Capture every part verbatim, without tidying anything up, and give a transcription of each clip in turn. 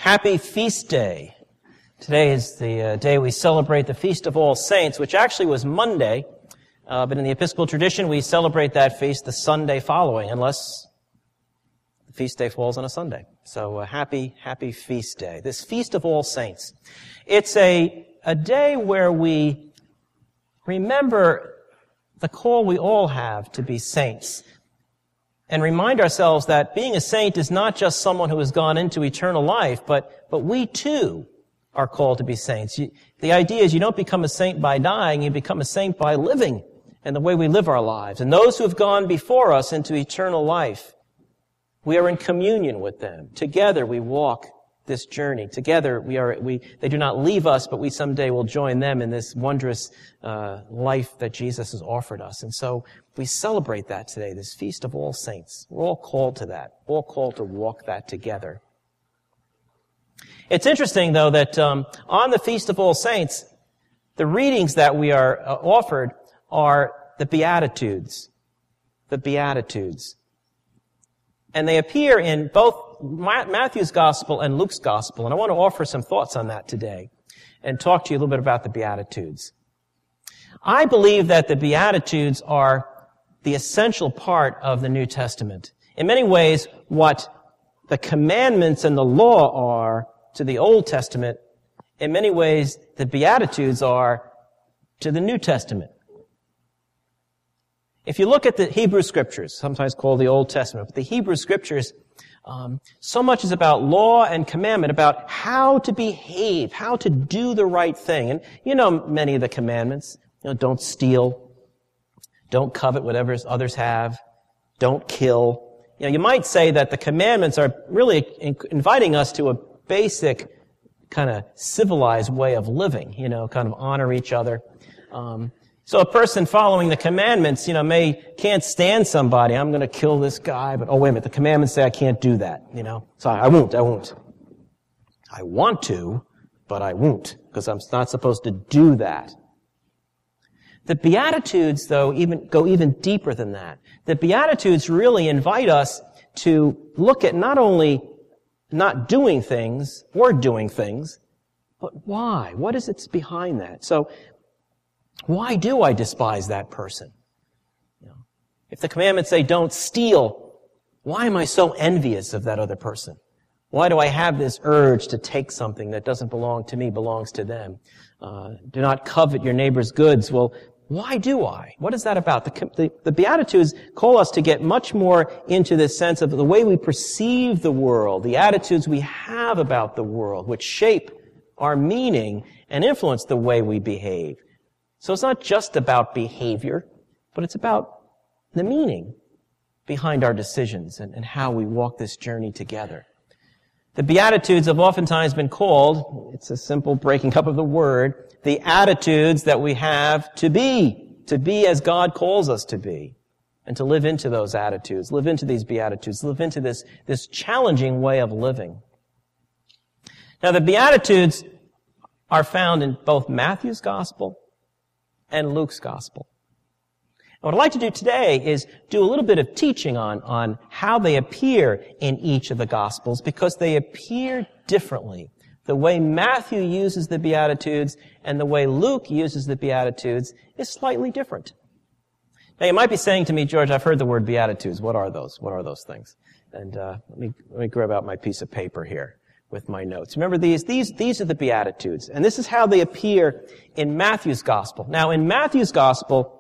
Happy Feast Day. Today is the uh, day we celebrate the Feast of All Saints, which actually was Monday, uh, but in the Episcopal tradition we celebrate that feast the Sunday following, unless the feast day falls on a Sunday. So uh, happy, happy Feast Day. This Feast of All Saints. It's a, a day where we remember the call we all have to be saints, and remind ourselves that being a saint is not just someone who has gone into eternal life, but, but we too are called to be saints. You, the idea is you don't become a saint by dying, you become a saint by living and the way we live our lives. And those who have gone before us into eternal life, we are in communion with them. Together we walk this journey. Together we are, we, they do not leave us, but we someday will join them in this wondrous uh, life that Jesus has offered us. And so we celebrate that today, this Feast of All Saints. We're all called to that. We're all called to walk that together. It's interesting, though, that um, on the Feast of All Saints, the readings that we are uh, offered are the Beatitudes. The Beatitudes. And they appear in both Matthew's Gospel and Luke's Gospel. And I want to offer some thoughts on that today and talk to you a little bit about the Beatitudes. I believe that the Beatitudes are the essential part of the New Testament. In many ways, what the commandments and the law are to the Old Testament, in many ways, the Beatitudes are to the New Testament. If you look at the Hebrew Scriptures, sometimes called the Old Testament, but the Hebrew Scriptures, um, so much is about law and commandment, about how to behave, how to do the right thing. And you know many of the commandments. You know, don't steal, don't covet whatever others have, don't kill. You know, you might say that the commandments are really inviting us to a basic kind of civilized way of living, you know, kind of honor each other. Um, so a person following the commandments, you know, may, can't stand somebody. I'm going to kill this guy, but oh, wait a minute, the commandments say I can't do that, you know. So I won't, I won't. I want to, but I won't, because I'm not supposed to do that. The Beatitudes, though, even go even deeper than that. The Beatitudes really invite us to look at not only not doing things or doing things, but why? What is it behind that? So, why do I despise that person? You know, if the commandments say don't steal, why am I so envious of that other person? Why do I have this urge to take something that doesn't belong to me, belongs to them? Uh, do not covet your neighbor's goods. Well, why do I? What is that about? The, the, the Beatitudes call us to get much more into this sense of the way we perceive the world, the attitudes we have about the world, which shape our meaning and influence the way we behave. So it's not just about behavior, but it's about the meaning behind our decisions and, and how we walk this journey together. The Beatitudes have oftentimes been called, it's a simple breaking up of the word, the attitudes that we have to be, to be as God calls us to be, and to live into those attitudes, live into these Beatitudes, live into this, this challenging way of living. Now the Beatitudes are found in both Matthew's Gospel and Luke's Gospel. And what I'd like to do today is do a little bit of teaching on, on how they appear in each of the Gospels, because they appear differently. The way Matthew uses the Beatitudes and the way Luke uses the Beatitudes is slightly different. Now you might be saying to me, George, I've heard the word Beatitudes. What are those? What are those things? And uh, let me let me grab out my piece of paper here with my notes. Remember these, these, these are the Beatitudes. And this is how they appear in Matthew's Gospel. Now in Matthew's Gospel,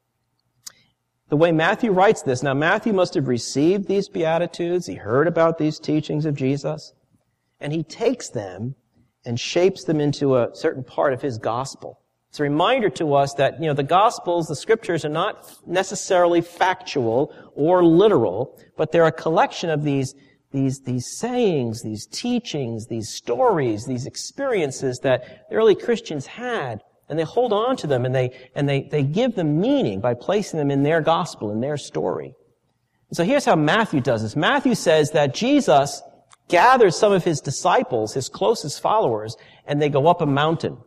the way Matthew writes this, now Matthew must have received these Beatitudes, he heard about these teachings of Jesus, and he takes them and shapes them into a certain part of his gospel. It's a reminder to us that, you know, the Gospels, the Scriptures are not necessarily factual or literal, but they're a collection of these, these, these sayings, these teachings, these stories, these experiences that the early Christians had. And they hold on to them, and they and they, they give them meaning by placing them in their gospel, in their story. And so here's how Matthew does this. Matthew says that Jesus gathers some of his disciples, his closest followers, and they go up a mountain.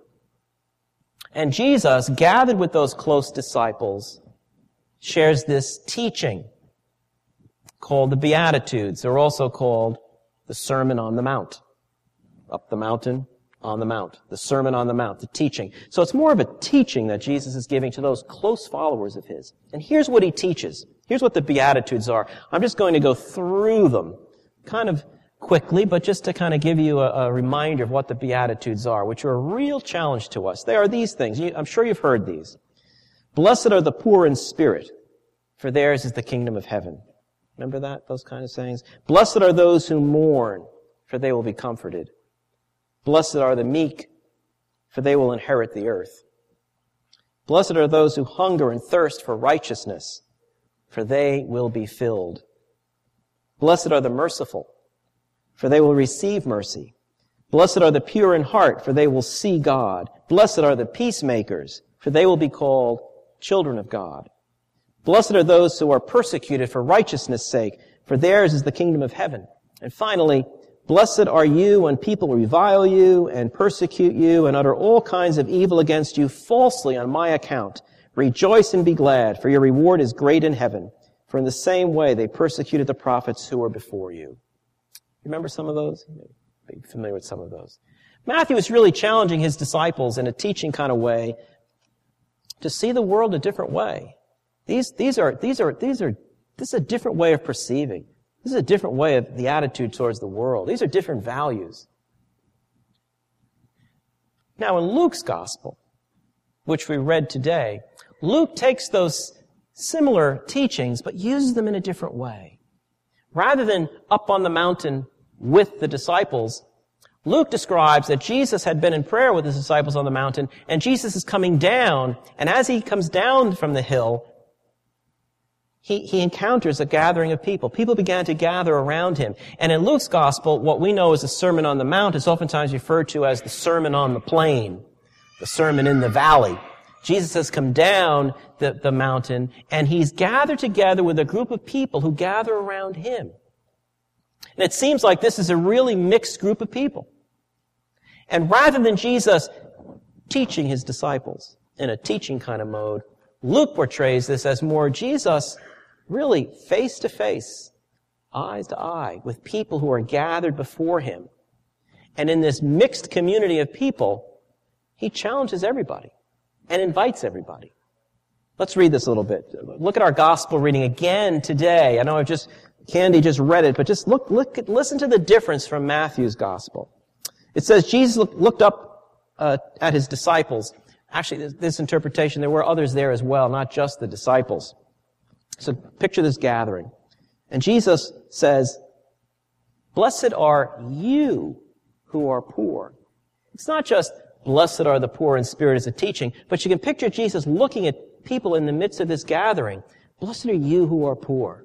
And Jesus, gathered with those close disciples, shares this teaching called the Beatitudes. They're also called the Sermon on the Mount. Up the mountain, on the mount. The Sermon on the Mount, the teaching. So it's more of a teaching that Jesus is giving to those close followers of his. And here's what he teaches. Here's what the Beatitudes are. I'm just going to go through them kind of quickly, but just to kind of give you a, a reminder of what the Beatitudes are, which are a real challenge to us. They are these things. You, I'm sure you've heard these. Blessed are the poor in spirit, for theirs is the kingdom of heaven. Remember that? Those kind of sayings? Blessed are those who mourn, for they will be comforted. Blessed are the meek, for they will inherit the earth. Blessed are those who hunger and thirst for righteousness, for they will be filled. Blessed are the merciful, for they will receive mercy. Blessed are the pure in heart, for they will see God. Blessed are the peacemakers, for they will be called children of God. Blessed are those who are persecuted for righteousness' sake, for theirs is the kingdom of heaven. And finally, blessed are you when people revile you and persecute you and utter all kinds of evil against you falsely on my account. Rejoice and be glad, for your reward is great in heaven. For in the same way they persecuted the prophets who were before you. Remember some of those? You may be familiar with some of those. Matthew is really challenging his disciples in a teaching kind of way to see the world a different way. These, these are, these are, these are, this is a different way of perceiving. This is a different way of the attitude towards the world. These are different values. Now, in Luke's gospel, which we read today, Luke takes those similar teachings, but uses them in a different way. Rather than up on the mountain with the disciples, Luke describes that Jesus had been in prayer with his disciples on the mountain, and Jesus is coming down, and as he comes down from the hill, He, he encounters a gathering of people. People began to gather around him. And in Luke's gospel, what we know as the Sermon on the Mount is oftentimes referred to as the Sermon on the Plain, the Sermon in the Valley. Jesus has come down the, the mountain, and he's gathered together with a group of people who gather around him. And it seems like this is a really mixed group of people. And rather than Jesus teaching his disciples in a teaching kind of mode, Luke portrays this as more Jesus really face to face, eyes to eye, with people who are gathered before him. And in this mixed community of people, he challenges everybody and invites everybody. Let's read this a little bit. Look at our gospel reading again today. I know I've just, Candy just read it, but just look, look, listen to the difference from Matthew's gospel. It says, Jesus looked up uh, at his disciples. Actually, this, this interpretation, there were others there as well, not just the disciples. So picture this gathering. And Jesus says, blessed are you who are poor. It's not just blessed are the poor in spirit as a teaching, but you can picture Jesus looking at people in the midst of this gathering. Blessed are you who are poor,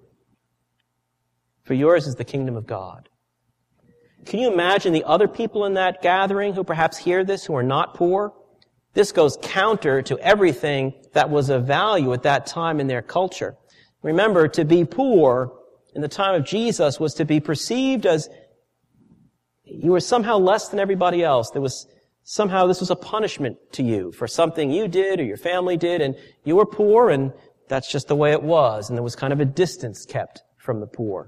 for yours is the kingdom of God. Can you imagine the other people in that gathering who perhaps hear this, who are not poor? This goes counter to everything that was of value at that time in their culture. Remember, to be poor in the time of Jesus was to be perceived as you were somehow less than everybody else. There was somehow this was a punishment to you for something you did or your family did, and you were poor, and that's just the way it was. And there was kind of a distance kept from the poor.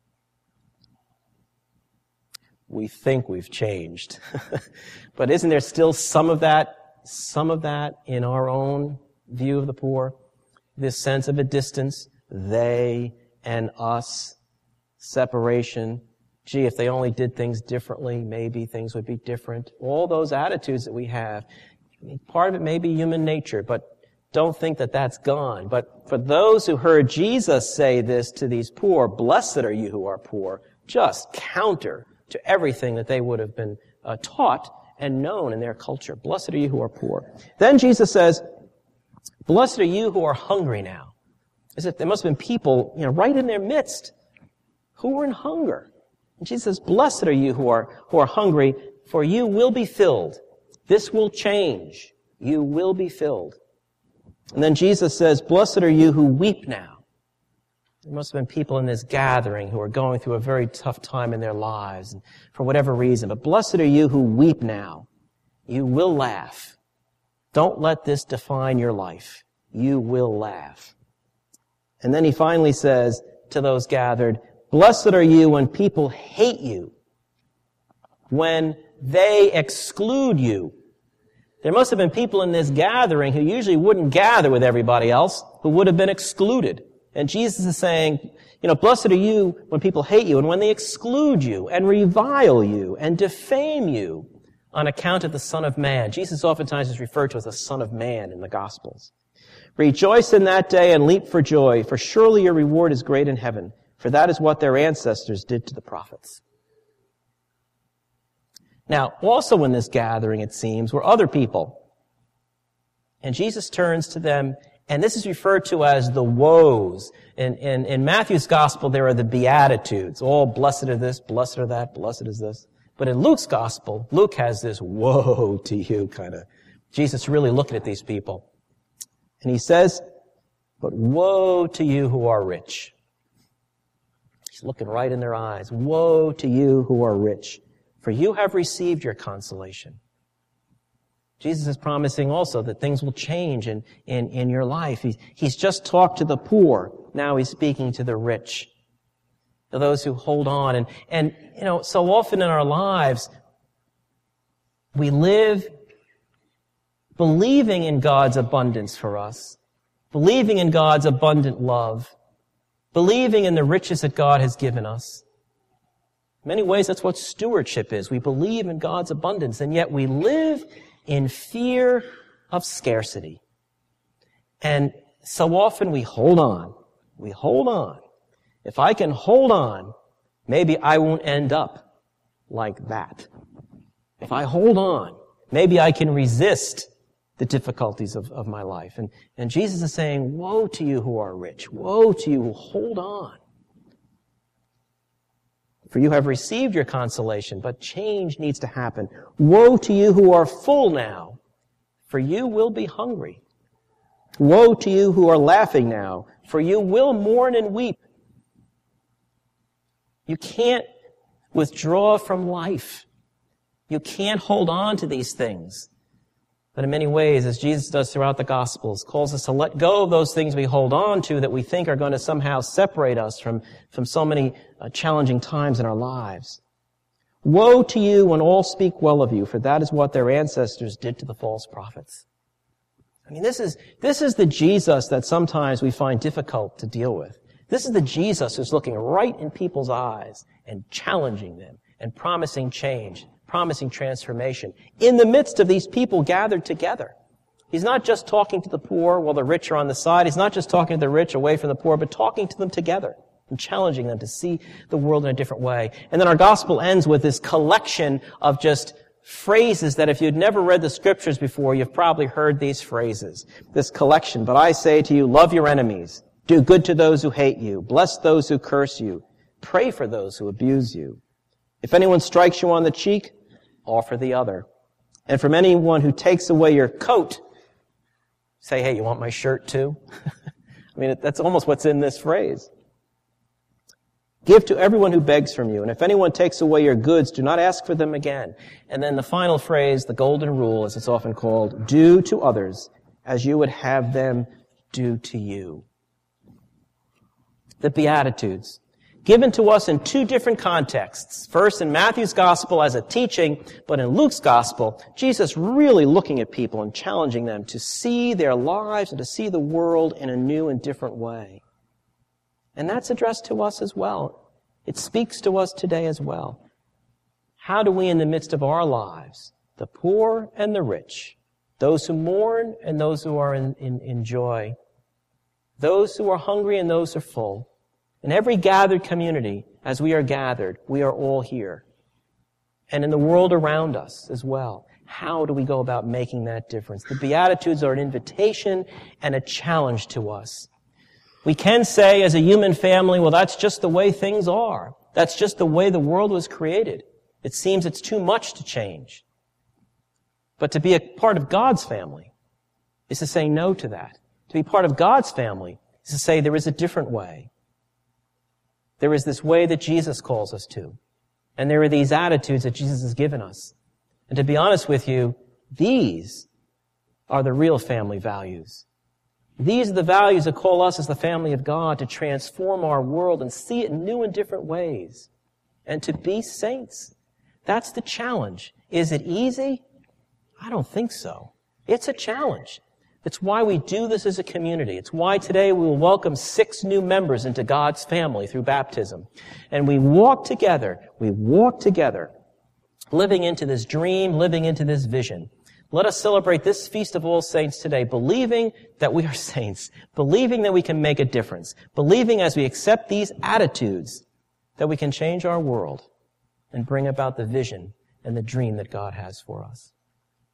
We think we've changed. But isn't there still some of that Some of that in our own view of the poor? This sense of a distance, they and us, separation. Gee, if they only did things differently, maybe things would be different. All those attitudes that we have, I mean, part of it may be human nature, but don't think that that's gone. But for those who heard Jesus say this to these poor, blessed are you who are poor, just counter to everything that they would have been uh, taught and known in their culture. Blessed are you who are poor. Then Jesus says, blessed are you who are hungry now. As if there must have been people, you know, right in their midst who were in hunger. And Jesus says, blessed are you who are, who are hungry, for you will be filled. This will change. You will be filled. And then Jesus says, blessed are you who weep now. There must have been people in this gathering who are going through a very tough time in their lives, and for whatever reason. But blessed are you who weep now. You will laugh. Don't let this define your life. You will laugh. And then he finally says to those gathered, blessed are you when people hate you when they exclude you. There must have been people in this gathering who usually wouldn't gather with everybody else, who would have been excluded. And Jesus is saying, you know, blessed are you when people hate you and when they exclude you and revile you and defame you on account of the Son of Man. Jesus oftentimes is referred to as the Son of Man in the Gospels. Rejoice in that day and leap for joy, for surely your reward is great in heaven, for that is what their ancestors did to the prophets. Now, also in this gathering, it seems, were other people. And Jesus turns to them, and this is referred to as the woes. In, in, in Matthew's Gospel, there are the Beatitudes. All blessed are this, blessed are that, blessed is this. But in Luke's Gospel, Luke has this woe to you kind of. Jesus really looking at these people. And he says, but woe to you who are rich. He's looking right in their eyes. Woe to you who are rich, for you have received your consolation. Jesus is promising also that things will change in, in, in your life. He, he's just talked to the poor. Now he's speaking to the rich, to those who hold on. And, and, you know, so often in our lives, we live believing in God's abundance for us, believing in God's abundant love, believing in the riches that God has given us. In many ways, that's what stewardship is. We believe in God's abundance, and yet we live in fear of scarcity. And so often we hold on. We hold on. If I can hold on, maybe I won't end up like that. If I hold on, maybe I can resist the difficulties of, of my life. And, and Jesus is saying, woe to you who are rich. Woe to you who hold on. For you have received your consolation, but change needs to happen. Woe to you who are full now, for you will be hungry. Woe to you who are laughing now, for you will mourn and weep. You can't withdraw from life. You can't hold on to these things. But in many ways, as Jesus does throughout the Gospels, calls us to let go of those things we hold on to that we think are going to somehow separate us from, from so many uh, challenging times in our lives. Woe to you when all speak well of you, for that is what their ancestors did to the false prophets. I mean, this is, this is the Jesus that sometimes we find difficult to deal with. This is the Jesus who's looking right in people's eyes and challenging them and promising change, promising transformation in the midst of these people gathered together. He's not just talking to the poor while the rich are on the side. He's not just talking to the rich away from the poor, but talking to them together and challenging them to see the world in a different way. And then our gospel ends with this collection of just phrases that if you'd never read the scriptures before, you've probably heard these phrases. This collection, but I say to you, love your enemies, do good to those who hate you, bless those who curse you, pray for those who abuse you. If anyone strikes you on the cheek, offer the other. And from anyone who takes away your coat, say, hey, you want my shirt too? I mean, that's almost what's in this phrase. Give to everyone who begs from you. And if anyone takes away your goods, do not ask for them again. And then the final phrase, the golden rule, as it's often called, do to others as you would have them do to you. The Beatitudes, given to us in two different contexts. First, in Matthew's Gospel as a teaching, but in Luke's Gospel, Jesus really looking at people and challenging them to see their lives and to see the world in a new and different way. And that's addressed to us as well. It speaks to us today as well. How do we, in the midst of our lives, the poor and the rich, those who mourn and those who are in, in, in joy, those who are hungry and those who are full, in every gathered community, as we are gathered, we are all here. And in the world around us as well. How do we go about making that difference? The Beatitudes are an invitation and a challenge to us. We can say as a human family, well, that's just the way things are. That's just the way the world was created. It seems it's too much to change. But to be a part of God's family is to say no to that. To be part of God's family is to say there is a different way. There is this way that Jesus calls us to. And there are these attitudes that Jesus has given us. And to be honest with you, these are the real family values. These are the values that call us as the family of God to transform our world and see it in new and different ways. And to be saints. That's the challenge. Is it easy? I don't think so. It's a challenge. It's why we do this as a community. It's why today we will welcome six new members into God's family through baptism. And we walk together, we walk together, living into this dream, living into this vision. Let us celebrate this Feast of All Saints today, believing that we are saints, believing that we can make a difference, believing as we accept these attitudes that we can change our world and bring about the vision and the dream that God has for us.